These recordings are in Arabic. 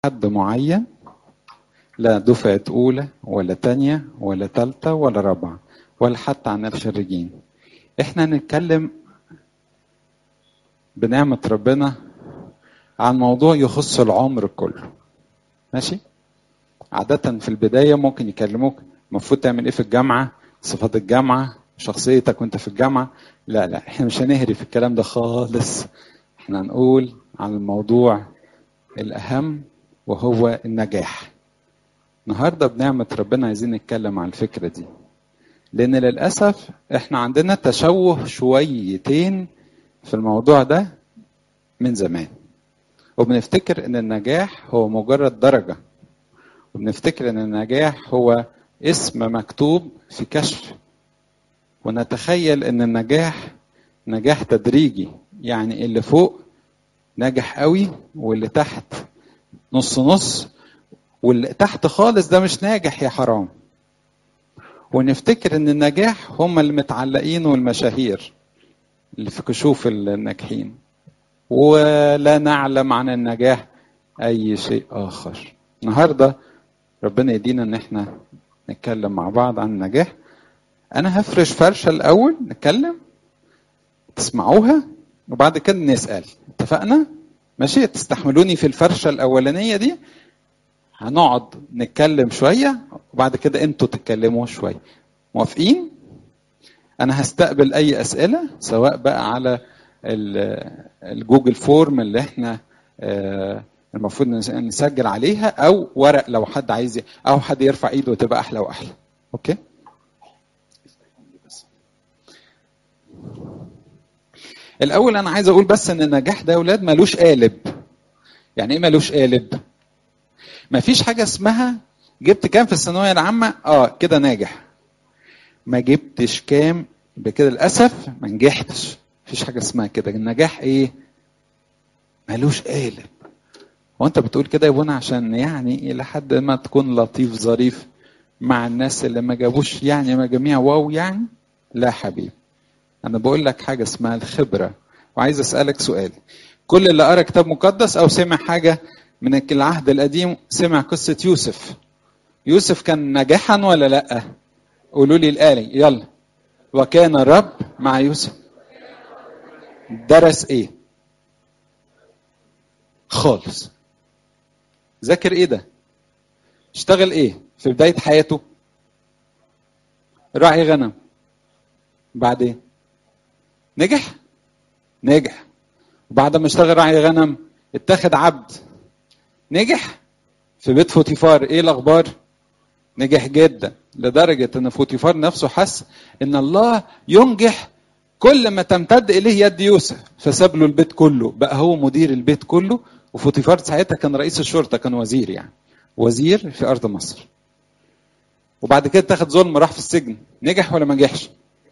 حد معين، لا دفعة أولى ولا تانية ولا تالتة ولا رابعة ولا حتى عن الخريجين. احنا نتكلم بنعمة ربنا عن موضوع يخص العمر كله. ماشي؟ عادة في البداية ممكن يكلموك المفروض تعمل ايه في الجامعة، صفات الجامعة، شخصيتك وانت في الجامعة. لا احنا مش هنهري في الكلام ده خالص. احنا هنقول عن الموضوع الأهم وهو النجاح. النهاردة بنعمة ربنا عايزين نتكلم عن الفكرة دي، لأن للأسف احنا عندنا تشوه شويتين في الموضوع ده من زمان، وبنفتكر ان النجاح هو مجرد درجة، وبنفتكر ان النجاح هو اسم مكتوب في كشف، ونتخيل ان النجاح نجاح تدريجي، يعني اللي فوق ناجح قوي واللي تحت نص نص، واللي تحت خالص ده مش ناجح يا حرام. ونفتكر ان النجاح هم اللي متعلقين والمشاهير اللي في كشوف الناجحين، ولا نعلم عن النجاح اي شيء اخر. النهارده ربنا يدينا ان احنا نتكلم مع بعض عن النجاح. انا هفرش فرشه الاول نتكلم تسمعوها وبعد كده نسال. اتفقنا؟ ماشي؟ تستحملوني في الفرشه الاولانيه دي؟ هنقعد نتكلم شويه وبعد كده انتوا تتكلموا شويه. موافقين؟ انا هستقبل اي اسئله سواء بقى على الجوجل فورم اللي احنا المفروض نسجل عليها، او ورق لو حد عايز، او حد يرفع ايده تبقى احلى واحلى. اوكي؟ الاول انا عايز اقول بس ان النجاح ده يا اولاد ملوش قالب. يعني ايه ملوش قالب؟ مفيش حاجه اسمها جبت كام في الثانويه العامه كده ناجح، ما جبتش كام بكده للاسف ما نجحتش. مفيش حاجه اسمها كده. النجاح ايه؟ ملوش قالب. وانت بتقول كده يا بونا عشان يعني الى حد ما تكون لطيف ظريف مع الناس اللي ما جابوش يعني مجاميع واو يعني؟ لا حبيبي، انا بقول لك حاجه اسمها الخبره. وعايز اسالك سؤال، كل اللي قرا كتاب مقدس او سمع حاجه من العهد القديم سمع قصه يوسف. يوسف كان ناجحا ولا لا؟ قولوا لي الآية يلا. وكان الرب مع يوسف. درس ايه خالص؟ ذاكر ايه ده؟ اشتغل ايه في بدايه حياته؟ راعي غنم. بعدين نجح. وبعد ما اشتغل راعي غنم اتخذ عبد. نجح في بيت فوتيفار. ايه الاخبار؟ نجح جدا، لدرجة ان فوتيفار نفسه حس ان الله ينجح كل ما تمتد اليه يد يوسف، فساب له البيت كله، بقى هو مدير البيت كله. وفوتيفار ساعتها كان رئيس الشرطة، كان وزير، يعني وزير في ارض مصر. وبعد كده اتخذ ظلم، راح في السجن. نجح ولا ما نجحش؟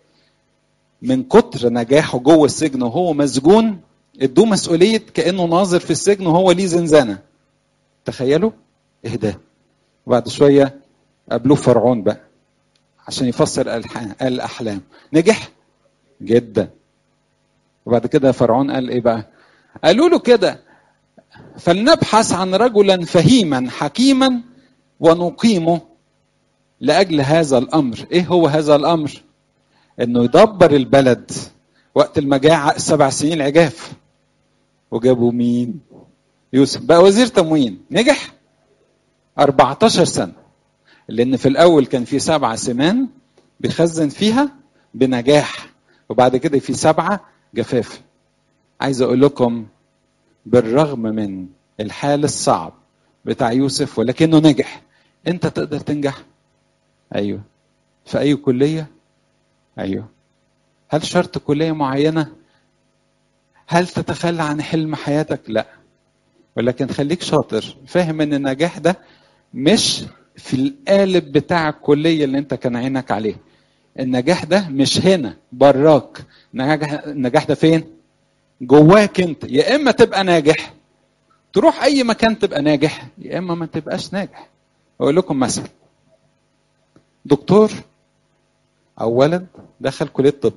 من كتر نجاحه جوه السجن وهو مسجون ادوه مسؤولية كأنه ناظر في السجن وهو ليه زنزانة. تخيلوا ايه ده. وبعد شوية قابلوه فرعون بقى عشان يفسر الأحلام. نجح جدا. وبعد كده فرعون قال ايه بقى؟ قالوا له كده فلنبحث عن رجلا فهيما حكيما ونقيمه لأجل هذا الأمر. ايه هو هذا الأمر؟ انه يدبر البلد وقت المجاعة 7 سنين عجاف. وجابوا مين؟ يوسف بقى وزير تموين. نجح 14 سنة، لأن في الأول كان في 7 سمان بيخزن فيها بنجاح، وبعد كده في 7 جفاف. عايز أقول لكم بالرغم من الحال الصعب بتاع يوسف ولكنه نجح. أنت تقدر تنجح؟ أيوه. في أي كلية؟ أيوه. هل شرط كلية معينة؟ هل تتخلى عن حلم حياتك؟ لا، ولكن خليك شاطر، فاهم ان النجاح ده مش في القالب بتاع الكلية اللي انت كان عينك عليه. النجاح ده مش هنا براك. النجاح ده فين؟ جواك انت. يا اما تبقى ناجح تروح اي مكان تبقى ناجح، يا اما ما تبقاش ناجح. اقول لكم مثلا، دكتور او ولد دخل كلية طب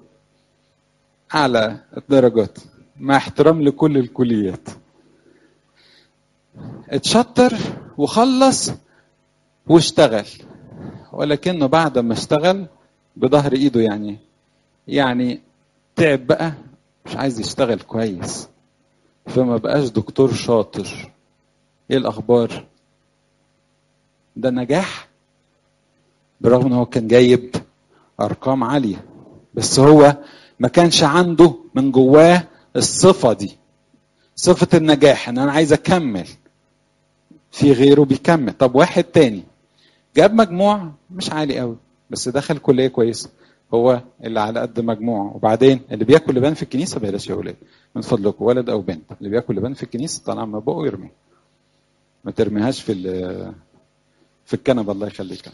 اعلى الدرجات، مع احترام لكل الكليات، اتشطر وخلص واشتغل، ولكنه بعد ما اشتغل بظهر ايده يعني تعب بقى، مش عايز يشتغل كويس، فما بقاش دكتور شاطر. ايه الاخبار؟ ده نجاح برغم ان هو كان جايب ارقام عالية، بس هو ما كانش عنده من جواه الصفة دي، صفة النجاح ان انا عايز اكمل. في غيره بيكمل. طب واحد تاني جاب مجموع مش عالي قوي بس دخل كلية كويسة، هو اللي على قد مجموعه. وبعدين اللي بياكل لبان في الكنيسة بلاش يا ولاد من فضلكم، ولد او بنت، اللي بياكل لبان في الكنيسة طالع من بقه يرمي، ما ترميهاش في الكنبة، الله يخليك.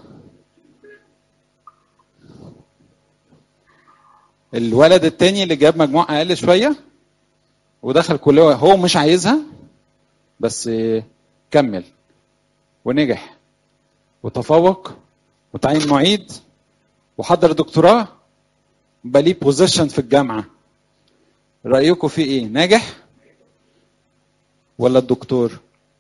الولد التاني اللي جاب مجموع اقل شوية ودخل كلية هو مش عايزها بس كمل ونجح وتفوق وتعين معيد وحضر دكتوراه، بقى ليه بوزيشن في الجامعة. رأيكم في ايه؟ ناجح ولا الدكتور؟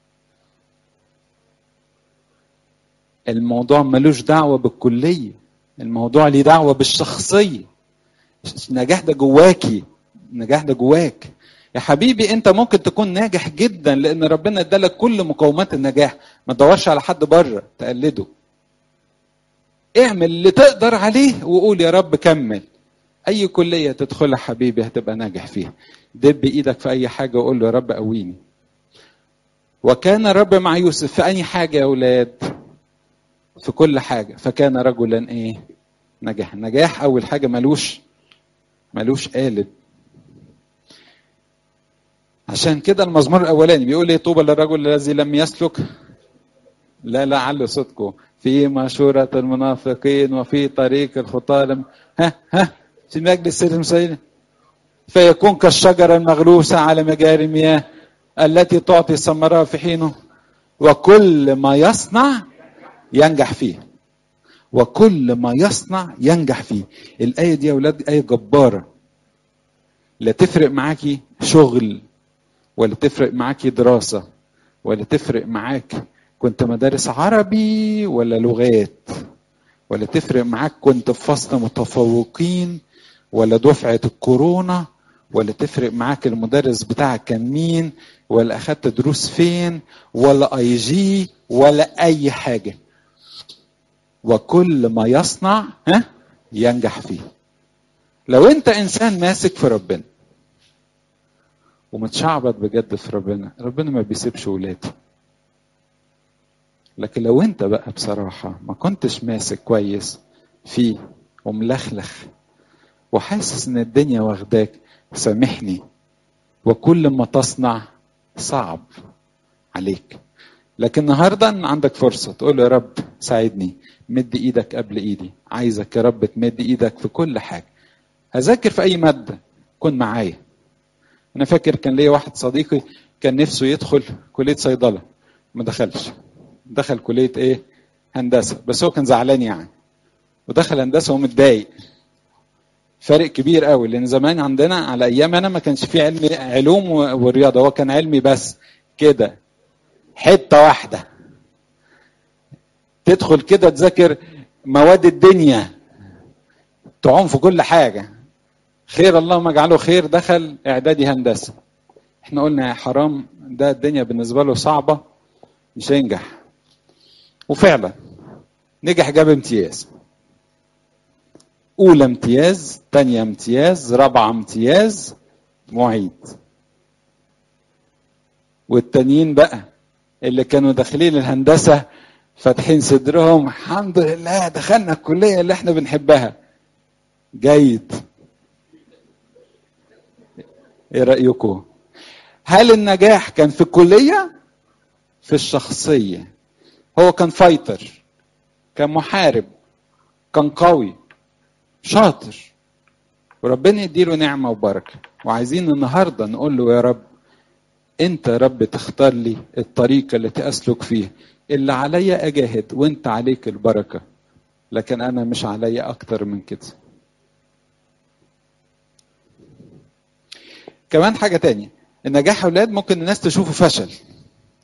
الموضوع ملوش دعوة بالكلية، الموضوع ليه دعوة بالشخصية. النجاح ده جواكي، النجاح ده جواك يا حبيبي. انت ممكن تكون ناجح جدا لان ربنا ادالك كل مقومات النجاح، ما تدورش على حد بره تقلده. اعمل اللي تقدر عليه وقول يا رب كمل. اي كلية تدخلها حبيبي هتبقى ناجح فيها. دب ايدك في اي حاجة وقول له يا رب قويني. وكان الرب مع يوسف في اي حاجة يا اولاد؟ في كل حاجة. فكان رجلا ايه؟ نجاح. نجاح اول حاجة ملوش قالب. عشان كده المزمور الاولاني بيقول ايه؟ طوبى للرجل الذي لم يسلك، لا علوا صوتكم، في مشورة المنافقين وفي طريق الخطاة في مجلس المسيرين، فيكون كالشجرة المغروسة على مجاري المياه التي تعطي ثمرها في حينه، وكل ما يصنع ينجح فيه. وكل ما يصنع ينجح فيه. الآية دي يا أولاد آية جبارة. لا تفرق معاكي شغل، ولا تفرق معاكي دراسة، ولا تفرق معاك كنت مدارس عربي ولا لغات، ولا تفرق معاك كنت في فصل متفوقين ولا دفعة الكورونا، ولا تفرق معاك المدرس بتاعك كان مين، ولا أخدت دروس فين، ولا اي جي، ولا أي حاجة. وكل ما يصنع ينجح فيه. لو انت انسان ماسك في ربنا ومتشعبط بجد في ربنا ما بيسيبش ولاده. لكن لو انت بقى بصراحة ما كنتش ماسك كويس فيه وملخلخ وحاسس ان الدنيا واخداك، سامحني، وكل ما تصنع صعب عليك. لكن النهارده عندك فرصة تقول يا رب ساعدني، مد ايدك قبل ايدي، عايزك يا رب تمد ايدك في كل حاجة. هذاكر في اي مادة كن معايا. انا فاكر كان ليا واحد صديقي كان نفسه يدخل كلية صيدلة، ما دخلش، دخل كلية ايه؟ هندسة. بس هو كان زعلان ودخل هندسة ومتضايق. فرق كبير قوي، لان زمان عندنا على ايام انا ما كانش فيه علوم ورياضة، هو كان علمي بس كده حتة واحدة. تدخل كده تذاكر مواد الدنيا، تعوم في كل حاجة. خير اللهم اجعله خير، دخل اعدادي هندسة. احنا قلنا يا حرام، ده الدنيا بالنسبة له صعبة مش هينجح. وفعلا نجح، جاب امتياز، اولى امتياز، تانية امتياز، رابعة امتياز، معيد. والتانيين بقى اللي كانوا داخلين الهندسة فاتحين صدرهم، الحمد لله دخلنا الكلية اللي احنا بنحبها، جيد. ايه رأيكم؟ هل النجاح كان في الكلية؟ في الشخصية. هو كان فايتر، كان محارب، كان قوي، شاطر، وربنا يديله نعمة وبركة. وعايزين النهاردة نقول له يا رب انت يا رب تختار لي الطريقة اللي تأسلك فيها، اللي عليا اجاهد وانت عليك البركة، لكن انا مش عليا اكتر من كده. كمان حاجة تانية، النجاح يا اولاد ممكن الناس تشوفه فشل،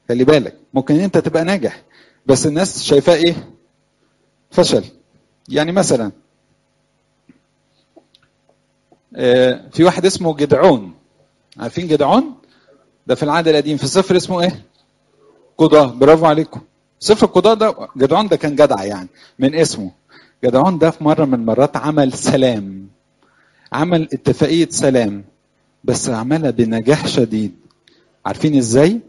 خلي بالك، ممكن انت تبقى ناجح بس الناس شايفاه ايه؟ فشل. يعني مثلا في واحد اسمه جدعون، عارفين جدعون؟ ده في العهد القديم في سفر اسمه ايه؟ قضاة. برافو عليكم. سفر القضاة ده جدعون ده كان جدع يعني من اسمه. جدعون ده في مرة من المرات عمل سلام، عمل اتفاقية سلام، بس عملها بنجاح شديد. عارفين ازاي؟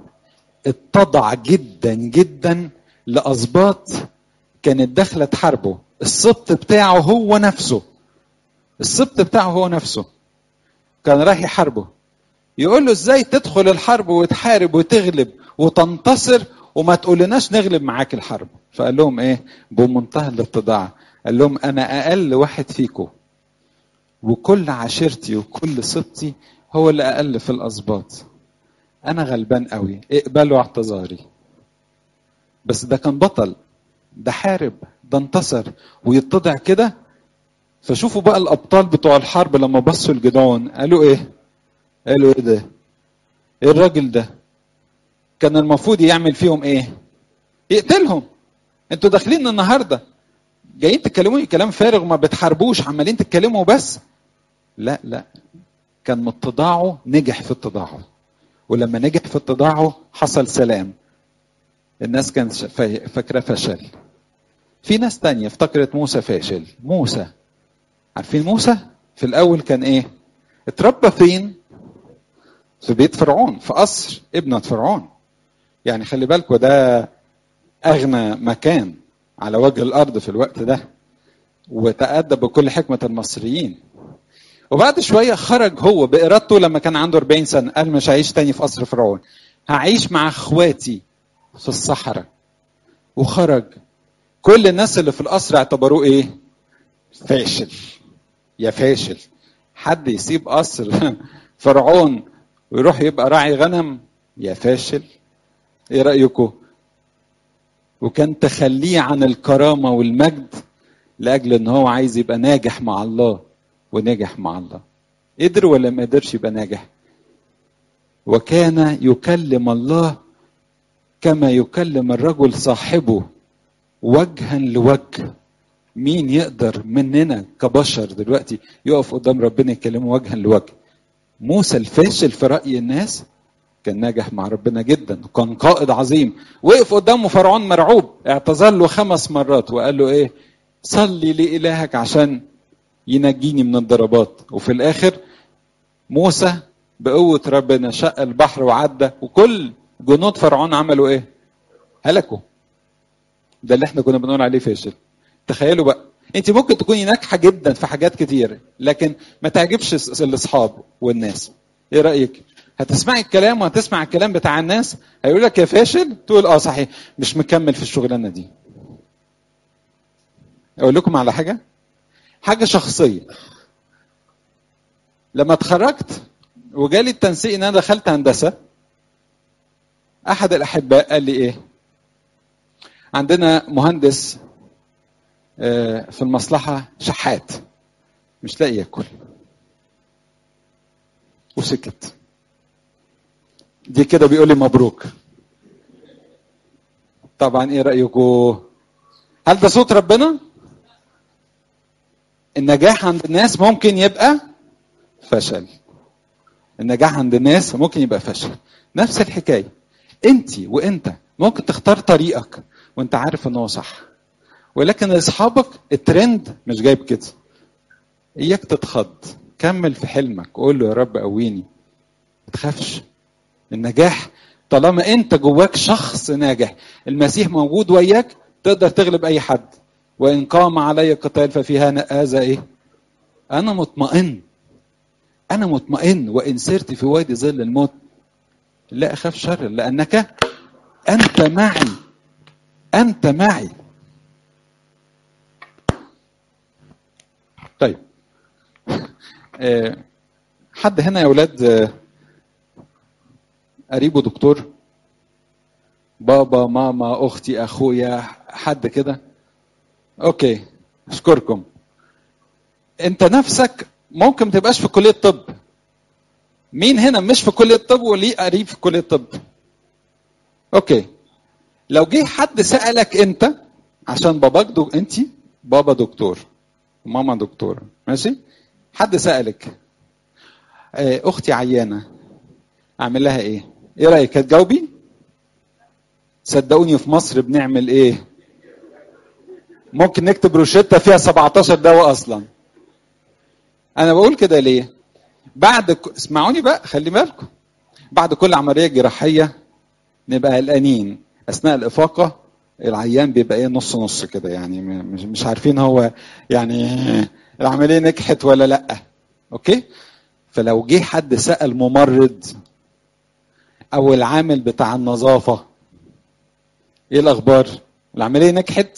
اتضع جدا جدا لأسباط كانت داخلة تحاربه. السبط بتاعه هو نفسه، السبط بتاعه هو نفسه كان رايح يحاربه. يقول له ازاي تدخل الحرب وتحارب وتغلب وتنتصر وما تقولناش نغلب معاك الحرب؟ فقال لهم ايه بمنتهى الاتضاع؟ قال لهم انا اقل واحد فيكم، وكل عشيرتي وكل سبطي هو اللي اقل في الاسباط. انا غلبان قوي، اقبلوا اعتذاري. بس ده كان بطل، ده حارب، ده انتصر ويتضع كده. فشوفوا بقى الابطال بتوع الحرب لما بصوا لجدعون قالوا ايه؟ قالوا ايه ده؟ ايه الراجل ده؟ كان المفروض يعمل فيهم ايه؟ يقتلهم. انتوا داخلين النهارده جايين تتكلموا كلام فارغ وما بتحاربوش، عمالين تتكلموا بس. لا لا، كان من اتضاعه نجح في اتضاعه، ولما نجح في اتضاعه حصل سلام. الناس كانت فاكره فشل. في ناس تانية افتكرت موسى فاشل. موسى، عارفين موسى في الاول كان ايه؟ اتربى فين؟ في بيت فرعون، في قصر ابنة فرعون. يعني خلي بالكوا ده اغنى مكان على وجه الارض في الوقت ده، وتأدب بكل حكمة المصريين. وبعد شوية خرج هو بإرادته لما كان عنده 40 سنة، قال مش هعيش تاني في قصر فرعون، هعيش مع اخواتي في الصحراء. وخرج. كل الناس اللي في القصر اعتبروه ايه؟ فاشل. يا فاشل، حد يسيب قصر فرعون ويروح يبقى راعي غنم؟ يا فاشل. ايه رأيكم؟ وكان تخليه عن الكرامة والمجد لأجل ان هو عايز يبقى ناجح مع الله، ونجح مع الله. قدر ولا ما قدرش يبقى ناجح؟ وكان يكلم الله كما يكلم الرجل صاحبه وجها لوجه. مين يقدر مننا كبشر دلوقتي يقف قدام ربنا يكلمه وجها لوجه؟ موسى الفاشل في رأي الناس كان ناجح مع ربنا جدا، وكان قائد عظيم. وقف قدامه فرعون مرعوب، اعتذر له 5 مرات وقال له ايه؟ صلي لإلهك عشان ينجيني من الضربات. وفي الاخر موسى بقوة ربنا شق البحر وعدى، وكل جنود فرعون عملوا ايه؟ هلكوا. ده اللي احنا كنا بنقول عليه فاشل. تخيلوا بقى، انت ممكن تكوني ناجحة جدا في حاجات كتير لكن ما تعجبش الاصحاب والناس. ايه رأيك؟ هتسمعي الكلام وهتسمع الكلام بتاع الناس، هيقول لك يا فاشل، تقول اه صحيح مش مكمل في الشغلانة دي. اقول لكم على حاجة شخصية. لما اتخرجت وجالي التنسيق ان انا دخلت هندسة، احد الاحباء قال لي ايه؟ عندنا مهندس في المصلحة شحات مش لاقي ياكل. وسكت. دي كده بيقول لي مبروك. طبعا ايه رأيكم؟ هل ده صوت ربنا؟ النجاح عند الناس ممكن يبقى فشل. النجاح عند الناس ممكن يبقى فشل. نفس الحكاية، انت وانت ممكن تختار طريقك وانت عارف ان هو صح، ولكن لاصحابك الترند مش جايب كده. اياك تتخض، كمل في حلمك، قول له يا رب قويني. ما تخافش. النجاح طالما انت جواك شخص ناجح، المسيح موجود وياك، تقدر تغلب اي حد. وان قام علي قتال ففي هذا ايه؟ انا مطمئن. انا مطمئن وان سرت في وادي ظل الموت لا اخاف شر لانك انت معي. انت معي. طيب حد هنا يا اولاد قريبه دكتور؟ بابا ماما اختي اخويا حد كده؟ اوكي اشكركم. انت نفسك ممكن تبقاش في كلية طب. مين هنا مش في كلية طب وليه قريب في كلية طب؟ اوكي، لو جه حد سألك انت، عشان باباك انت بابا دكتور وماما دكتورة، ماشي، حد سألك اختي عيانة اعمل لها ايه؟ ايه رأيك هتجاوبي؟ صدقوني في مصر بنعمل ايه؟ ممكن نكتب روشتة فيها 17 دواء اصلا. انا بقول كده ليه؟ اسمعوني بقى، خلي بالكم، بعد كل عملية جراحية نبقى قلقانين اثناء الافاقة، العيان بيبقى ايه، نص نص كده، يعني مش عارفين هو يعني العملية نجحت ولا لا. اوكي، فلو جه حد سأل ممرض او العامل بتاع النظافة ايه الاخبار، العملية نجحت،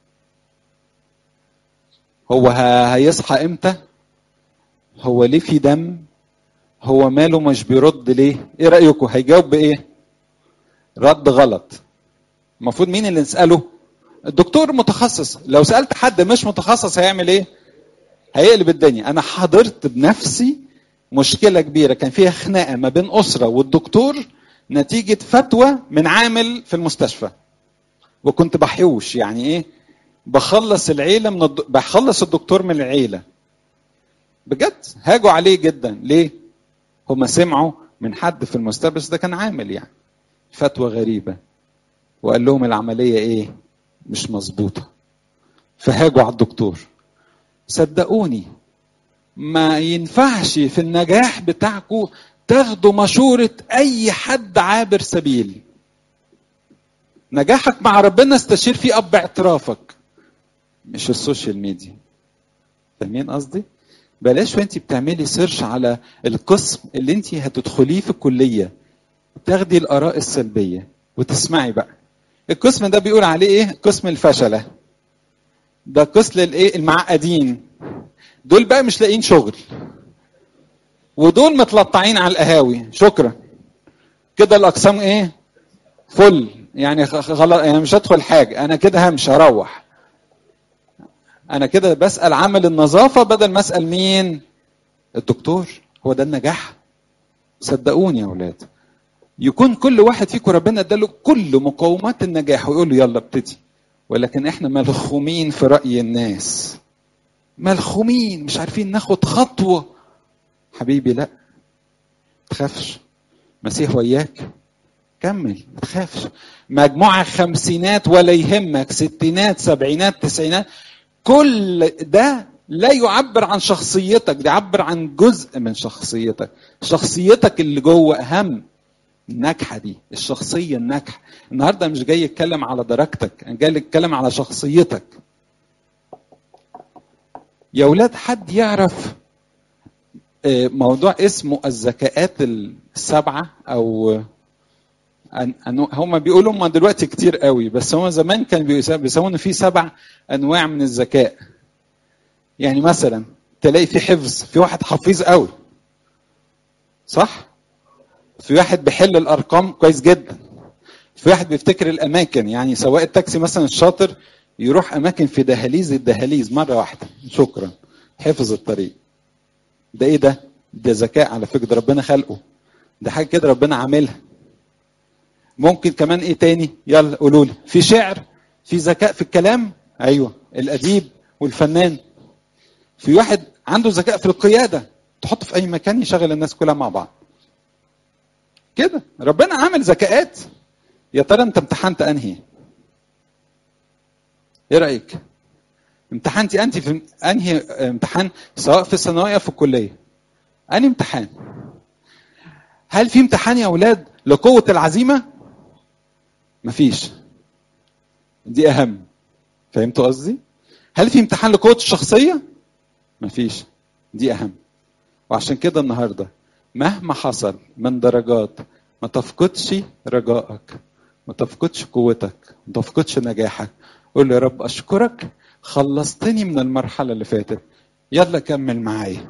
هو هيصحى امتى، هو ليه في دم، هو ماله مش بيرد ليه، ايه رأيكم هيجاوب بايه؟ رد غلط. المفروض مين اللي نسأله؟ الدكتور متخصص. لو سألت حد مش متخصص هيعمل ايه؟ هيقلب الدنيا. انا حضرت بنفسي مشكلة كبيرة كان فيها خناقة ما بين أسرة والدكتور نتيجة فتوى من عامل في المستشفى، وكنت بحوش يعني ايه، بخلص العيلة بخلص الدكتور من العيلة بجد، هاجوا عليه جدا. ليه؟ هما سمعوا من حد في المستشفى، ده كان عامل يعني فتوى غريبة، وقال لهم العملية ايه، مش مظبوطة، فهاجوا على الدكتور. صدقوني ما ينفعش في النجاح بتاعكم تاخدوا مشورة اي حد عابر سبيل. نجاحك مع ربنا استشير فيه اب اعترافك، مش السوشيال ميديا. فاهمين قصدي؟ بلاش وانت بتعملي سيرش على القسم اللي انت هتدخليه في الكلية تاخدي الاراء السلبية وتسمعي بقى القسم ده بيقول عليه ايه، قسم الفشلة، ده قسم الايه، المعقدين، دول بقى مش لاقيين شغل، ودول متلطعين على القهاوي، شكرا كده الاقسام ايه، فل يعني غلط، يعني مش هدخل حاجة، انا كده همشي هروح. انا كده بسأل عامل النظافة بدل ما اسأل مين، الدكتور. هو ده النجاح؟ صدقوني يا اولاد، يكون كل واحد فيكم ربنا اداله كل مقومات النجاح ويقول له يلا ابتدي، ولكن احنا ملخومين في رأي الناس، ملخومين مش عارفين ناخد خطوة. حبيبي لا تخافش، مسيح وياك، كمل ما تخافش. مجموعة خمسينات ولا يهمك، ستينات سبعينات تسعينات، كل ده لا يعبر عن شخصيتك، ده يعبر عن جزء من شخصيتك. شخصيتك اللي جوه أهم. الناجحة دي الشخصية الناجحة. النهاردة مش جاي يتكلم على درجتك، أنا جاي يتكلم على شخصيتك. يا ولاد حد يعرف موضوع اسمه الذكاءات السبعة، أو هم بيقولوا هم دلوقتي كتير قوي، بس هم زمان كان بيسمون فيه 7 أنواع من الذكاء. يعني مثلا تلاقي في حفظ، في واحد حفيظ قوي صح، في واحد بيحل الأرقام كويس جدا، في واحد بيفتكر الأماكن، يعني سواق التاكسي مثلا الشاطر يروح أماكن في دهاليز الدهاليز مرة واحدة شكرا، حفظ الطريق. ده إيه ده؟ ده ذكاء على فكرة، ده ربنا خلقه، ده حاجة كده ربنا عاملها. ممكن كمان إيه تاني؟ يلا قولوا لي. في شعر، في ذكاء في الكلام، أيوة الأديب والفنان. في واحد عنده ذكاء في القيادة، تحطه في أي مكان يشغل الناس كلها مع بعض كده. ربنا عامل ذكاءات. يا ترى أنت امتحنت أنهي؟ إيه رأيك؟ امتحنتي أنت في أنهي امتحان، سواء في الثانوية أو في الكلية؟ أنهي امتحان؟ هل في امتحان يا أولاد لقوة العزيمة؟ مفيش، دي أهم. فهمتوا قصدي؟ هل في امتحان لقوة الشخصية؟ مفيش، دي أهم. وعشان كده النهاردة مهما حصل من درجات ما تفقدش رجائك، ما تفقدش قوتك، ما تفقدش نجاحك. قول يا رب أشكرك خلصتني من المرحلة اللي فاتت، يلا كمل معايا،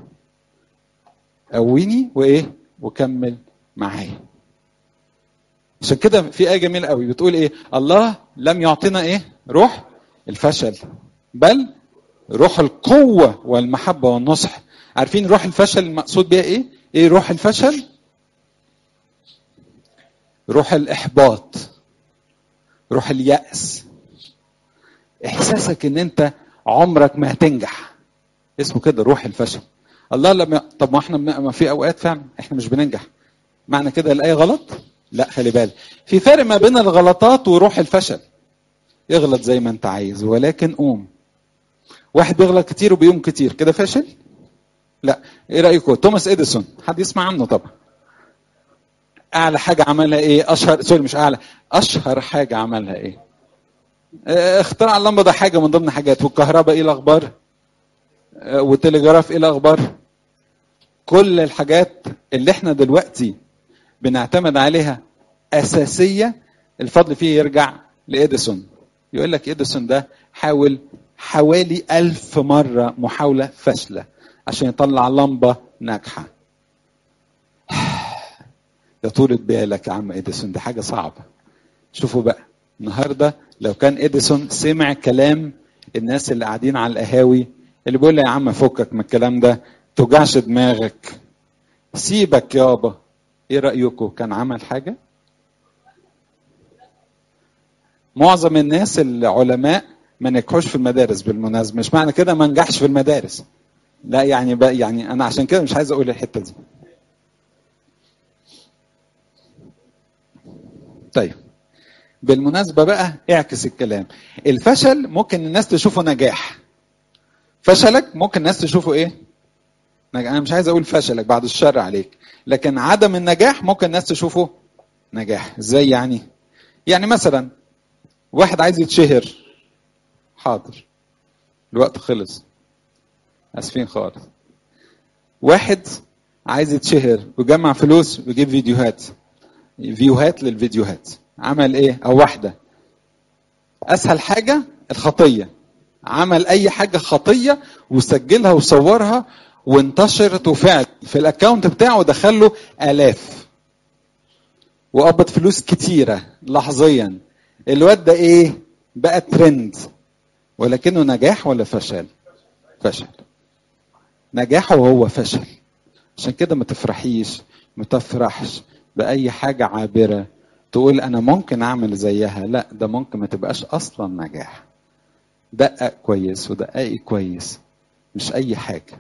قويني وإيه وكمل معايا. عشان كده في آية جميلة قوي بتقول إيه، الله لم يعطينا إيه روح الفشل، بل روح القوة والمحبة والنصح. عارفين روح الفشل المقصود بيها إيه؟ إيه روح الفشل؟ روح الإحباط، روح اليأس، احساسك ان انت عمرك ما هتنجح، اسمه كده روح الفشل. الله لما طب ما احنا ما في اوقات فعلا احنا مش بننجح، معنى كده الايه غلط؟ لا، خلي بالك في فرق ما بين الغلطات وروح الفشل. اغلط زي ما انت عايز ولكن قوم. واحد بيغلط كتير وبيقوم كتير كده فاشل؟ لا. ايه رايكم توماس اديسون؟ حد يسمع عنه طبعا. اعلى حاجه عملها ايه؟ مش اعلى، اشهر حاجه عملها ايه؟ اخترع اللمبه، ده حاجه من ضمن حاجات. والكهرباء ايه الاخبار؟ والتليجراف ايه الاخبار؟ كل الحاجات اللي احنا دلوقتي بنعتمد عليها اساسيه، الفضل فيه يرجع لإديسون. يقول لك إديسون ده حاول حوالي 1000 مرة محاولة فاشلة عشان يطلع لمبة ناجحة. يا طولة بالك يا عم إديسون، ده حاجة صعبة. شوفوا بقى النهاردة لو كان إديسون سمع كلام الناس اللي قاعدين على القهاوي اللي بيقول له يا عم فكك من الكلام ده، توجعش دماغك، سيبك يابا، ايه رأيكم؟ كان عمل حاجة؟ معظم الناس العلماء ما نجحوش في المدارس بالمناسبة، مش معنى كده ما نجحش في المدارس، لا يعني بقى يعني انا عشان كده مش عايز اقول الحتة دي. طيب بالمناسبة بقى اعكس الكلام. الفشل ممكن الناس تشوفه نجاح، فشلك ممكن الناس تشوفه ايه؟ انا مش عايز اقول فشلك بعد الشر عليك، لكن عدم النجاح ممكن الناس تشوفه نجاح. ازاي يعني؟ يعني مثلا واحد عايز يتشهر، حاضر الوقت خلص، اسفين خالص. واحد عايز يتشهر ويجمع فلوس ويجيب فيوهات للفيديوهات، عمل ايه؟ او واحدة اسهل حاجة الخطية، عمل اي حاجة خطية وسجلها وصورها وانتشرت وفعل في الاكاونت بتاعه ودخله آلاف وقبض فلوس كتيرة لحظيا. الواد ده ايه؟ بقى ترند، ولكنه نجاح ولا فشل؟ فشل. نجاحه وهو فشل. عشان كده ما تفرحيش، ما تفرحش بأي حاجة عابرة تقول أنا ممكن أعمل زيها، لا، ده ممكن ما تبقاش أصلا نجاح. دقق كويس ودققي كويس، مش أي حاجة.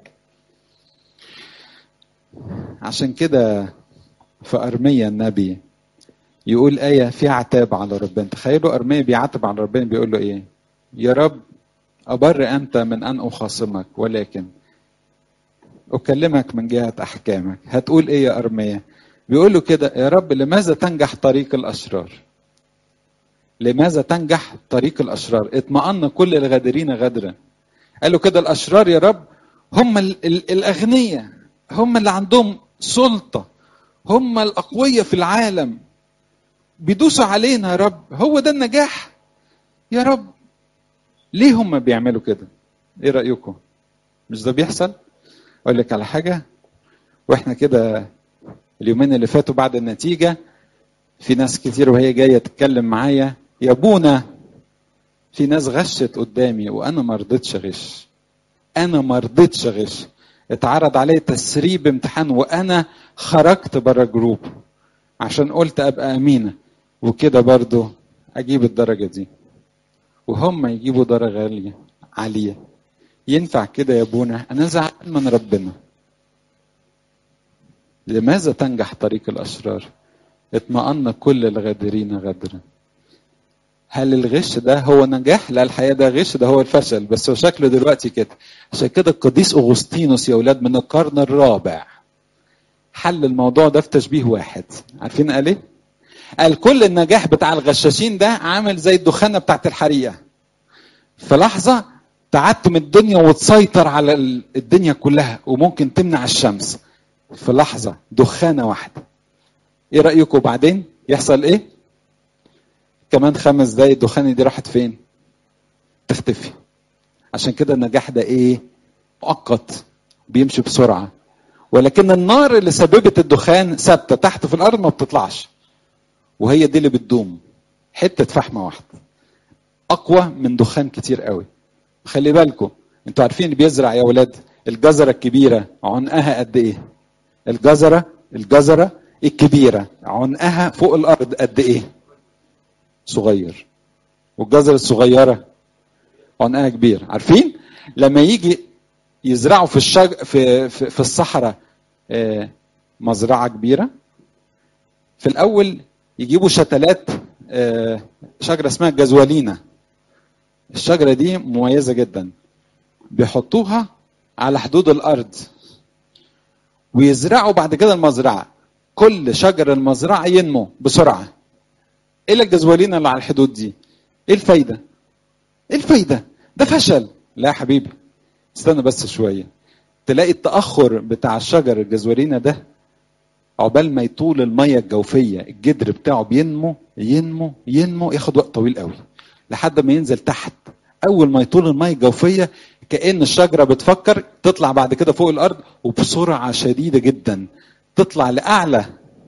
عشان كده في أرميا النبي يقول آية فيها عتاب على ربنا. تخيلوا أرميا بيعتب على ربنا، بيقول له إيه؟ يا رب أبر أنت من أن أخاصمك ولكن أكلمك من جهة أحكامك. هتقول إيه يا أرميا؟ بيقول له كده يا رب لماذا تنجح طريق الأشرار؟ لماذا تنجح طريق الأشرار؟ اطمأن كل الغادرين غدرا. قال له كده الأشرار يا رب هم الأغنياء، هم اللي عندهم سلطة، هم الأقوياء في العالم، بيدوسوا علينا يا رب، هو ده النجاح يا رب. ليه هم بيعملوا كده؟ ايه رأيكم؟ مش ده بيحصل؟ اقول لك على حاجة، واحنا كده اليومين اللي فاتوا بعد النتيجة في ناس كتير وهي جاية تتكلم معايا، يا ابونا في ناس غشت قدامي وانا ما رضيتش اغش، انا ما رضيتش اغش، اتعرض علي تسريب امتحان وانا خرجت بره جروب عشان قلت ابقى امينة وكده برضو اجيب الدرجة دي وهم يجيبوا درجة عالية. ينفع كده يا ابونا؟ انا زعلان من ربنا. لماذا تنجح طريق الاشرار؟ اطمأن كل الغادرين غدرا. هل الغش ده هو نجاح؟ لا، الحقيقة ده غش، ده هو الفشل، بس هو شكله دلوقتي كده. عشان كده القديس أغسطينوس يا أولاد من القرن الرابع حل الموضوع ده في تشبيه واحد. عارفين قال ايه؟ قال كل النجاح بتاع الغشاشين ده عامل زي الدخانة بتاعت الحريقة، في لحظة تعتم الدنيا وتسيطر على الدنيا كلها وممكن تمنع الشمس في لحظة، دخانة واحدة. ايه رأيكم بعدين يحصل ايه؟ كمان 5 دقايق الدخانة دي راحت فين؟ تختفي. عشان كده النجاح ده ايه؟ مؤقت، بيمشي بسرعة، ولكن النار اللي سببت الدخان ثابتة تحت في الأرض ما بتطلعش، وهي دي اللي بتدوم. حتة فحمة واحدة أقوى من دخان كتير قوي. خلي بالكم، انتوا عارفين اللي بيزرع يا ولاد الجزرة الكبيرة عنقها قد ايه؟ الجزرة الكبيرة عنقها فوق الأرض قد ايه؟ صغير، والجزر الصغيره عنقها كبير. عارفين لما يجي يزرعوا في الصحراء مزرعه كبيره، في الاول يجيبوا شتلات شجره اسمها الجزولينه. الشجره دي مميزه جدا، بيحطوها على حدود الارض ويزرعوا بعد كده المزرعه. كل شجر المزرعه ينمو بسرعه. ايه الجزولينه اللي على الحدود دي؟ ايه الفايده؟ ايه الفايده؟ ده فشل. لا يا حبيبي، استنى بس شويه. تلاقي التاخر بتاع الشجر الجزولينه ده عقبال ما يطول الميه الجوفيه، الجدر بتاعه بينمو ينمو ينمو، ياخد وقت طويل قوي لحد ما ينزل تحت. اول ما يطول الميه الجوفيه كأن الشجره بتفكر تطلع بعد كده فوق الارض، وبسرعه شديده جدا تطلع لاعلى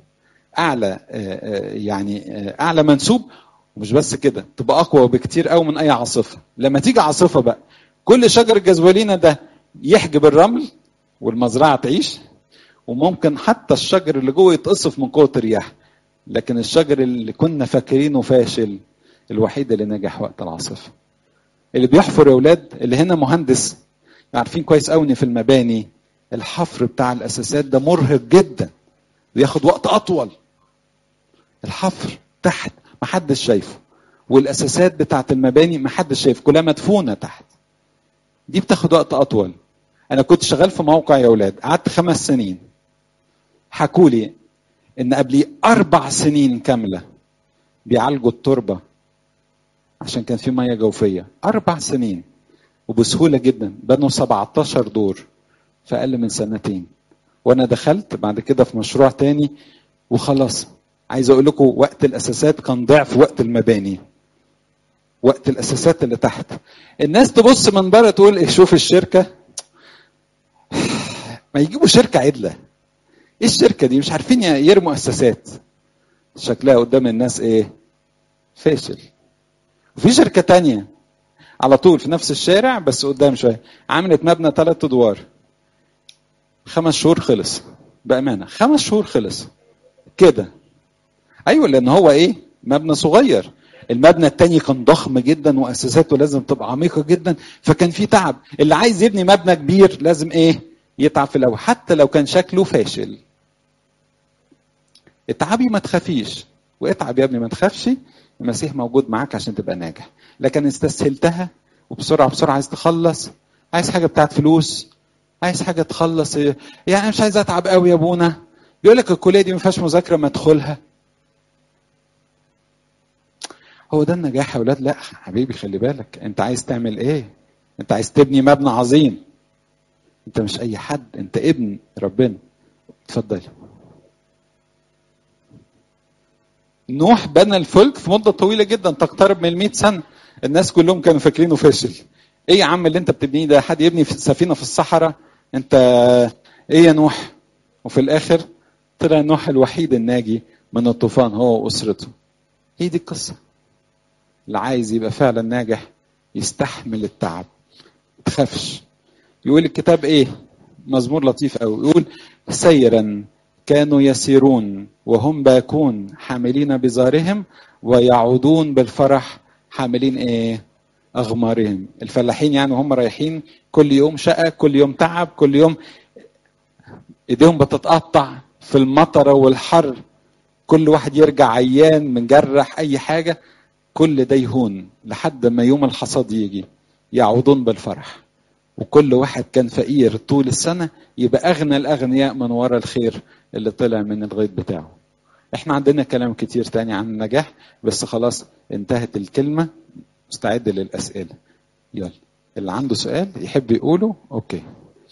اعلى منسوب. ومش بس كده، تبقى اقوى بكتير قوي من اي عاصفه. لما تيجي عاصفه بقى، كل شجر الجزولينه ده يحجب الرمل والمزرعه تعيش، وممكن حتى الشجر اللي جوه يتقصف من قوه الرياح. لكن الشجر اللي كنا فاكرينه فاشل الوحيد اللي نجح وقت العاصفه. اللي بيحفر يا اولاد، اللي هنا مهندس، عارفين كويس قوي ان في المباني الحفر بتاع الاساسات ده مرهق جدا، بياخد وقت اطول. الحفر تحت محدش شايفه، والاساسات بتاعت المباني محدش شايف، كلها مدفونه تحت. دي بتاخد وقت اطول. انا كنت شغال في موقع يا اولاد، قعدت 5 سنين. حكوا لي ان قبلي 4 سنين كامله بيعالجوا التربه عشان كان في ميه جوفيه. 4 سنين وبسهوله جدا بنوا 17 دور في اقل من 2 سنين. وانا دخلت بعد كده في مشروع تاني وخلاص. عايز اقول لكم وقت الاساسات كان ضعف وقت المباني. وقت الاساسات اللي تحت الناس تبص من بره تقول ايه، شوف الشركه، ما يجيبوا شركه عدله. ايه الشركه دي؟ مش عارفين يرموا اساسات. شكلها قدام الناس ايه؟ فاشل. وفي شركه تانية على طول في نفس الشارع بس قدام شويه، عملت مبنى 3 ادوار، 5 شهور خلص. بامانه 5 شهور خلص كده. ايوه، لان هو ايه؟ مبنى صغير. المبنى التاني كان ضخم جدا واساساته لازم تبقى عميقه جدا، فكان في تعب. اللي عايز يبني مبنى كبير لازم ايه؟ يتعب في الاول حتى لو كان شكله فاشل. اتعبي ما تخافيش، واتعب يا ابني ما تخافش، المسيح موجود معاك عشان تبقى ناجح. لكن استسهلتها وبسرعه بسرعه عايز تخلص، عايز حاجه بتاعت فلوس، عايز حاجه تخلص، يعني مش عايز اتعب قوي يا ابونا، بيقول لك الكليه دي ما فيهاش مذاكره ما ادخلها. هو ده النجاح يا اولاد؟ لا حبيبي، خلي بالك. انت عايز تعمل ايه؟ انت عايز تبني مبنى عظيم. انت مش اي حد، انت ابن ربنا. اتفضل. نوح بنى الفلك في مده طويله جدا تقترب من 100 سنه. الناس كلهم كانوا فاكرينه فاشل. ايه يا عم اللي انت بتبنيه ده؟ حد يبني في سفينه في الصحراء؟ انت ايه يا نوح؟ وفي الاخر طلع نوح الوحيد الناجي من الطوفان، هو واسرته. هي دي القصه. اللي عايز يبقى فعلا ناجح يستحمل التعب، ما تخافش. يقول الكتاب ايه؟ مزمور لطيف قوي، يقول سيرا كانوا يسيرون وهم باكون حاملين بزارهم ويعودون بالفرح حاملين ايه؟ اغمارهم. الفلاحين يعني وهم رايحين كل يوم شقى، كل يوم تعب، كل يوم ايديهم بتتقطع في المطره والحر، كل واحد يرجع عيان مجرح اي حاجه، كل ده يهون لحد ما يوم الحصاد يجي يعودون بالفرح. وكل واحد كان فقير طول السنة يبقى أغنى الأغنياء من وراء الخير اللي طلع من الغيط بتاعه. احنا عندنا كلام كتير تاني عن النجاح، بس خلاص انتهت الكلمة. مستعد للأسئلة. يلا، اللي عنده سؤال يحب يقوله. اوكي.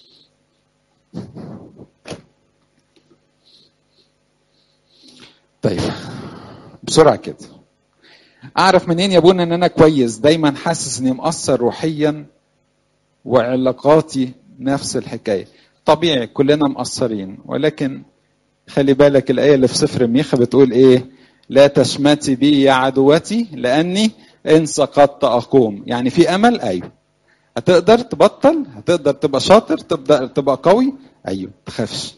طيب بسرعة كده، اعرف منين يا ابونا ان انا كويس؟ دايما حاسس اني مقصر روحيا وعلاقاتي نفس الحكاية. طبيعي كلنا مقصرين، ولكن خلي بالك الآية اللي في سفر ميخا بتقول ايه؟ لا تشمتي بي يا عدوتي لأني إن سقطت أقوم. يعني في أمل. أيوه. هتقدر تبطل، هتقدر تبقى شاطر، تقدر تبقى قوي. أيوه، تخافش.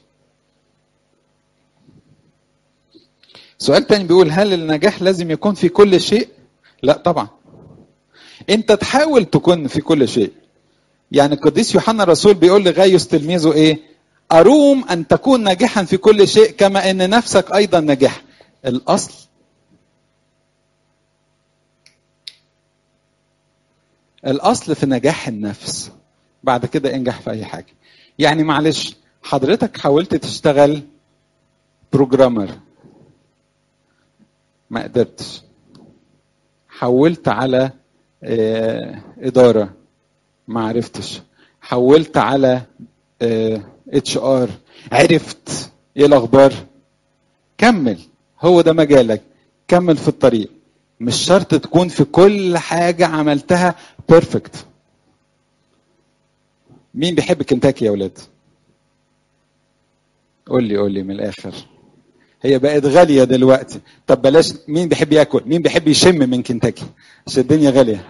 سؤال تاني بيقول هل النجاح لازم يكون في كل شيء لا طبعا. انت تحاول تكون في كل شيء. يعني القديس يوحنا الرسول بيقول لغايوس تلميذه ايه؟ اروم ان تكون ناجحا في كل شيء كما ان نفسك ايضا ناجح. الاصل في نجاح النفس، بعد كده انجح في اي حاجه. يعني معلش، حضرتك حاولت تشتغل بروجرامر ما قدرتش، حولت على اداره ما عرفتش، حولت على HR عرفت، ايه الاخبار؟ كمل، هو ده مجالك، كمل في الطريق. مش شرط تكون في كل حاجه عملتها بيرفكت. مين بيحب كنتاكي يا ولاد؟ قول لي من الاخر. هي بقت غاليه دلوقتي. طب بلاش، مين بيحب ياكل؟ مين بيحب يشم من كنتاكي عشان الدنيا غاليه؟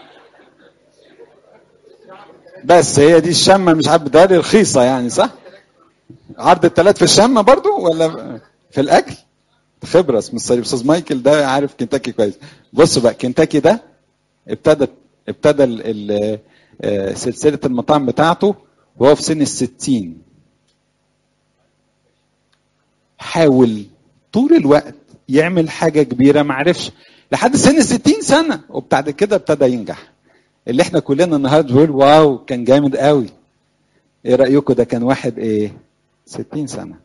بس هي دي الشمه، مش عارف ده رخيصه يعني، صح؟ عرض الثلاث في الشمه برضو ولا في الاكل؟ خبره اسم الصليب. استاذ مايكل ده عارف كنتاكي كويس. بصوا بقى، كنتاكي ده ابتدى سلسله المطاعم بتاعته وهو في سن 60. حاول طول الوقت يعمل حاجه كبيره، ما عرفش لحد سن 60 سنه، وبعد كده ابتدى ينجح. اللي احنا كلنا النهارده بنقول واو كان جامد قوي. ايه رايكم؟ ده كان واحد 60 سنه.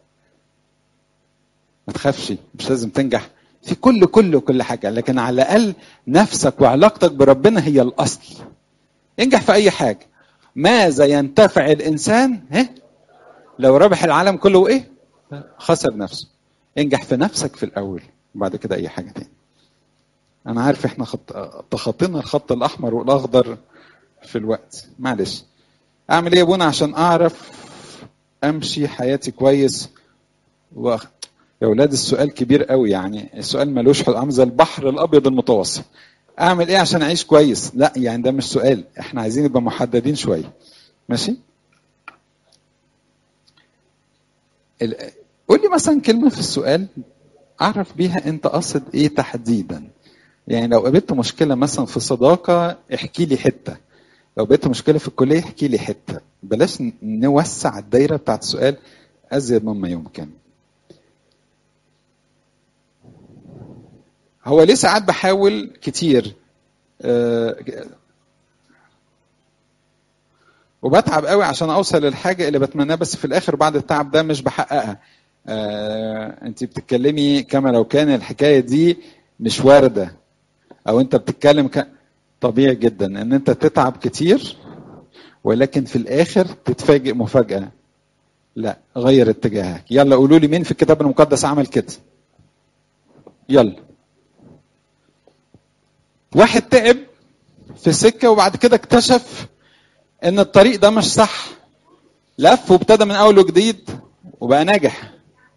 ما تخافش، مش لازم تنجح في كل حاجه، لكن على الاقل نفسك وعلاقتك بربنا هي الاصل. انجح في اي حاجه. ماذا ينتفع الانسان لو ربح العالم كله وايه خسر نفسه؟ انجح في نفسك في الاول، وبعد كده اي حاجه تاني. انا عارف احنا تخطينا الخط الاحمر والاخضر في الوقت، معلش. اعمل ايه يا ابونا عشان اعرف امشي حياتي كويس؟ يا اولاد السؤال كبير قوي، يعني السؤال ملوش حل، عامل زي البحر الابيض المتوسط. اعمل ايه عشان اعيش كويس؟ لا يعني ده مش سؤال، احنا عايزين نبقى محددين شويه. ماشي. قول لي مثلا كلمه في السؤال اعرف بيها انت قصد ايه تحديدا. يعني لو قابلت مشكله مثلا في صداقه احكي لي حته، لو قابلت مشكله في الكليه احكي لي حته. بلاش نوسع الدايره بتاعت السؤال ازيد مما يمكن. هو ليه ساعات بحاول كتير وبتعب قوي عشان اوصل للحاجه اللي بتمناها، بس في الاخر بعد التعب ده مش بحققها. انت بتتكلمي كما لو كان الحكايه دي مش وارده، او انت بتتكلم طبيعي جدا ان انت تتعب كتير ولكن في الاخر تتفاجئ مفاجاه. لا، غير اتجاهك. يلا قولوا لي مين في الكتاب المقدس عمل كده؟ يلا. واحد تعب في سكه وبعد كده اكتشف ان الطريق ده مش صح، لف وابتدى من اول وجديد وبقى ناجح.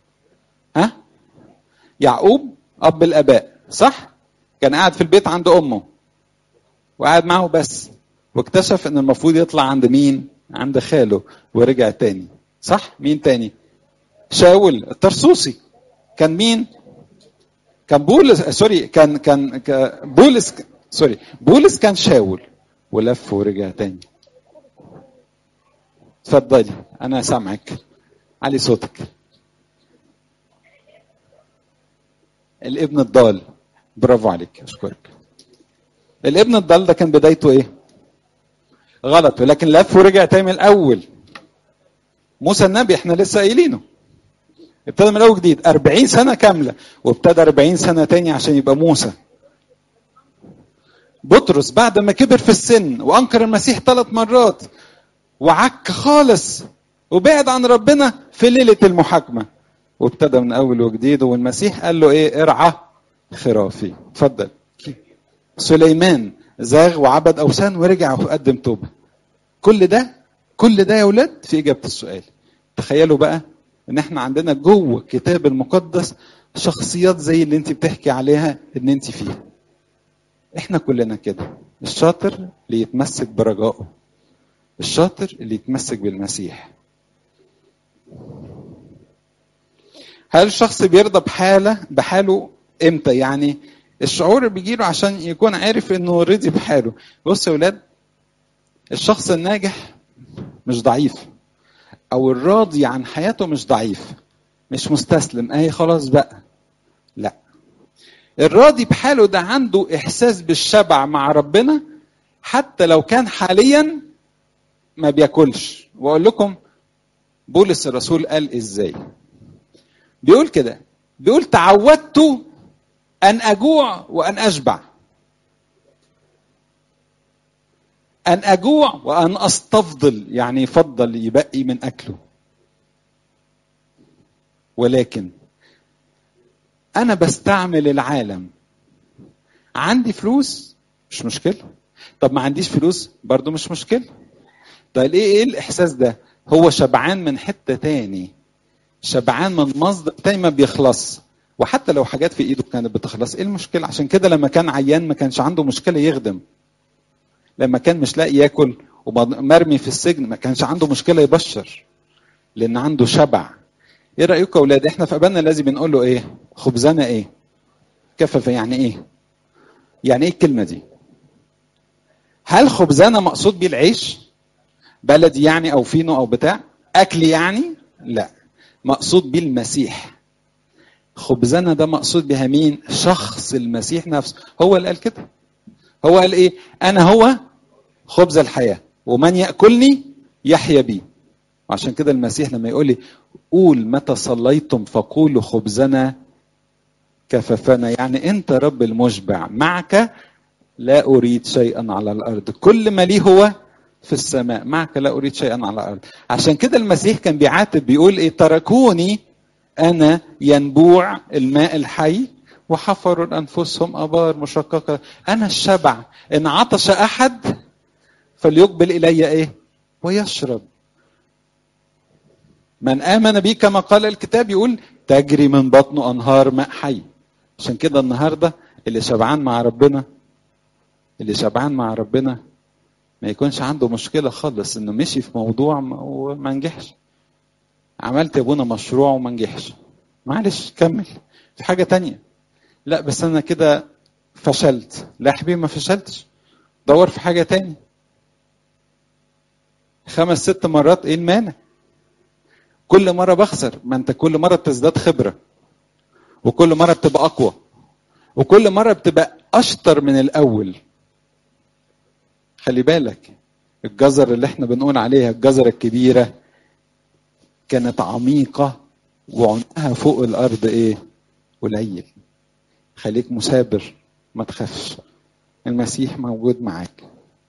يعقوب اب الاباء، صح؟ كان قاعد في البيت عند امه وقاعد معه بس، واكتشف ان المفروض يطلع عند مين؟ عند خاله، ورجع تاني. صح؟ مين تاني؟ شاول الترسوسي. كان مين؟ كان بولس، سوري، كان بولس، سوري، بولس كان شاول ولف ورجع تاني. اتفضلي انا سامعك، علي صوتك. الابن الضال، برافو عليك، اشكرك. الابن الضال ده كان بدايته ايه؟ غلط، ولكن لف ورجع تاني من الاول. موسى النبي احنا لسه قايلينه، ابتدى من الاول جديد 40 سنه كامله، وابتدى 40 سنه تاني عشان يبقى موسى. بطرس بعد ما كبر في السن وانكر المسيح 3 مرات وعك خالص وبعد عن ربنا في ليله المحاكمه، وابتدى من اول وجديد، والمسيح قال له ايه؟ ارعى خرافي. اتفضل. سليمان زاغ وعبد اوثان ورجع وقدم توبه. كل ده يا ولاد في اجابه السؤال. تخيلوا بقى ان احنا عندنا جوه الكتاب المقدس شخصيات زي اللي انت بتحكي عليها ان انت فيها. احنا كلنا كده. الشاطر اللي يتمسك برجائه، الشاطر اللي يتمسك بالمسيح. هل الشخص بيرضى بحاله امتى؟ يعني الشعور اللي بيجيله عشان يكون عارف انه رضي بحاله. بص يا ولاد، الشخص الناجح مش ضعيف، او الراضي عن حياته مش ضعيف، مش مستسلم خلاص بقى. لا، الراضي بحاله ده عنده احساس بالشبع مع ربنا حتى لو كان حاليا ما بياكلش. واقول لكم بولس الرسول قال ازاي. بيقول كده، بيقول تعودت ان اجوع وان اشبع، ان اجوع وان استفضل، يعني يفضل يبقي من اكله. ولكن انا بستعمل العالم. عندي فلوس مش مشكله، طب ما عنديش فلوس برضو مش مشكله. طيب ايه الاحساس ده؟ هو شبعان من حته تاني، شبعان من مصدر تاني ما بيخلص. وحتى لو حاجات في ايده كانت بتخلص، ايه المشكله؟ عشان كده لما كان عيان ما كانش عنده مشكله يخدم. لما كان مش لاقي ياكل ومرمي في السجن ما كانش عنده مشكله يبشر، لان عنده شبع. ايه رايكم يا اولاد؟ احنا في ابانا الذي بنقول له ايه؟ خبزنا ايه؟ كفف. يعني ايه؟ يعني ايه الكلمه دي؟ هل خبزنا مقصود بيه العيش بلدي يعني، او فينو، او بتاع اكل يعني؟ لا، مقصود بيه المسيح. خبزنا ده مقصود بها مين؟ شخص المسيح نفسه. هو اللي قال كده. هو قال ايه؟ انا هو خبز الحياه، ومن ياكلني يحيا بي. عشان كده المسيح لما يقول لي قول متى صليتم فقولوا خبزنا كففنا، يعني انت رب المشبع، معك لا اريد شيئا على الارض، كل ما لي هو في السماء، معك لا اريد شيئا على الارض. عشان كده المسيح كان بيعاتب بيقول ايه؟ تركوني انا ينبوع الماء الحي وحفروا انفسهم ابار مشققه. انا الشبع، ان عطش احد فليقبل الي ايه؟ ويشرب. من آمن بي كما قال الكتاب يقول تجري من بطنه أنهار ماء حي. عشان كده النهاردة اللي شبعان مع ربنا، اللي شبعان مع ربنا ما يكونش عنده مشكلة خالص انه مشي في موضوع وما نجحش. عملت يا ابونا مشروع وما نجحش، معلش كمل في حاجة تانية. لا بس انا كده فشلت. لا يا حبيبي ما فشلتش، دور في حاجة تانية. 5-6 مرات ايه المانع؟ كل مرة بخسر، ما انت كل مرة بتزداد خبرة، وكل مرة بتبقى أقوى، وكل مرة بتبقى أشطر من الأول. خلي بالك الجزر اللي احنا بنقول عليها الجزرة الكبيرة كانت عميقة وعنقها فوق الأرض ايه؟ قليل. خليك مثابر، ما تخافش، المسيح موجود معاك.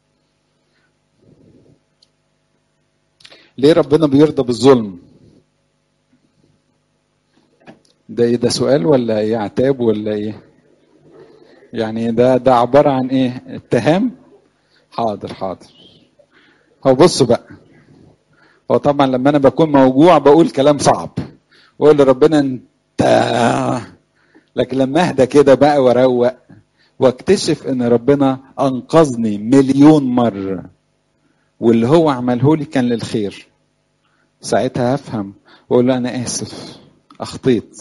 ليه ربنا بيرضى بالظلم؟ ده ايه؟ ده سؤال ولا ايه؟ عتاب ولا ايه؟ يعني ده عبارة عن ايه؟ اتهام؟ حاضر. هو بصوا بقى، هو طبعا لما انا بكون موجوع بقول كلام صعب واقول لربنا انت، لكن لما اهدى كده بقى واروق واكتشف ان ربنا انقذني 1,000,000 مرة واللي هو عمله لي كان للخير، ساعتها هفهم واقول له انا اسف، اخطيت.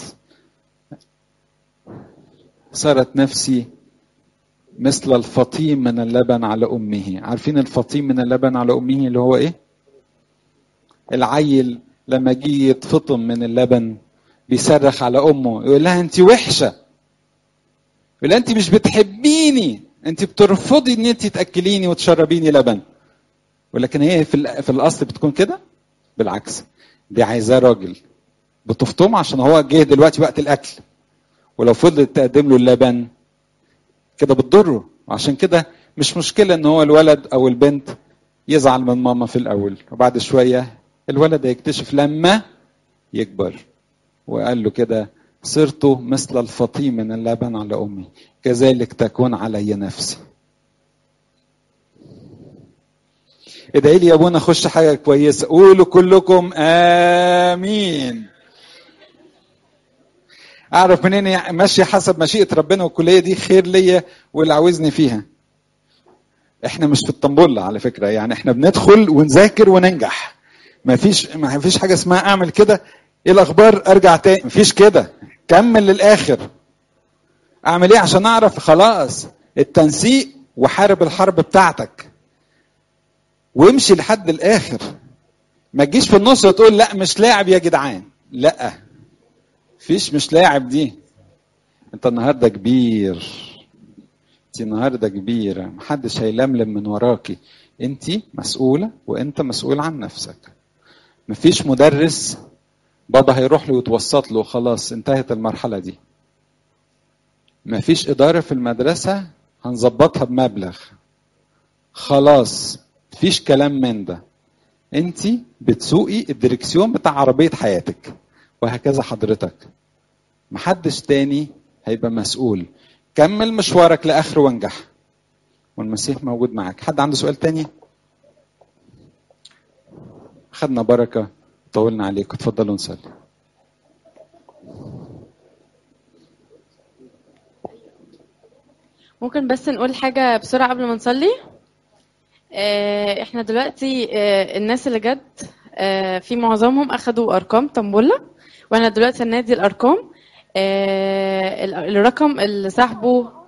صارت نفسي مثل الفطيم من اللبن على امه. عارفين الفطيم من اللبن على امه اللي هو ايه؟ العيل لما جه يتفطم من اللبن بيصرخ على امه يقول لها انت وحشه، يقول لها انت مش بتحبيني، انت بترفضي ان انت تاكليني وتشربيني لبن. ولكن هي في الاصل بتكون كده بالعكس، دي عايزاه راجل بتفطمه عشان هو جه دلوقتي وقت الاكل، ولو فضلت تقدم له اللبن كده بتضره. عشان كده مش مشكله ان هو الولد او البنت يزعل من ماما في الاول، وبعد شويه الولد يكتشف لما يكبر. وقال له كده صرت مثل الفطيم من اللبن على امي كذلك تكون علي نفسي. ادعي لي يا ابونا اخش حاجه كويسه. قولوا كلكم امين. اعرف منين ماشي حسب مشيئه ربنا، والكليه دي خير ليا واللي عاوزني فيها. احنا مش في الطنبله على فكره، يعني احنا بندخل ونذاكر وننجح. ما فيش حاجه اسمها اعمل كده ايه الاخبار ارجع تاني، مفيش كده، كمل للاخر. اعمل ايه عشان اعرف؟ خلاص التنسيق وحارب الحرب بتاعتك وامشي لحد الاخر. ما تجيش في النص وتقول لا مش لاعب يا جدعان. لا، فيش مش لاعب دي. انت النهارده كبير، انت النهارده كبيره، محدش هيلملم من وراكي. انت مسؤوله وانت مسؤول عن نفسك. مفيش مدرس بابا هيروح له ويتوسط له خلاص انتهت المرحله دي. مفيش اداره في المدرسه هنظبطها بمبلغ خلاص، مفيش كلام من ده. انت بتسوقي الدركسيون بتاع عربيه حياتك، وهكذا حضرتك. محدش تاني هيبقى مسؤول. كمل مشوارك لاخره وانجح، والمسيح موجود معك. حد عنده سؤال تاني؟ خدنا بركه، طولنا عليكم، اتفضلوا نصلي. ممكن بس نقول حاجة بسرعة قبل ما نصلي؟ احنا دلوقتي الناس اللي جت في معظمهم اخدوا ارقام طنبولة، وانا دلوقتي هنادي الارقام. الرقم اللي صاحبه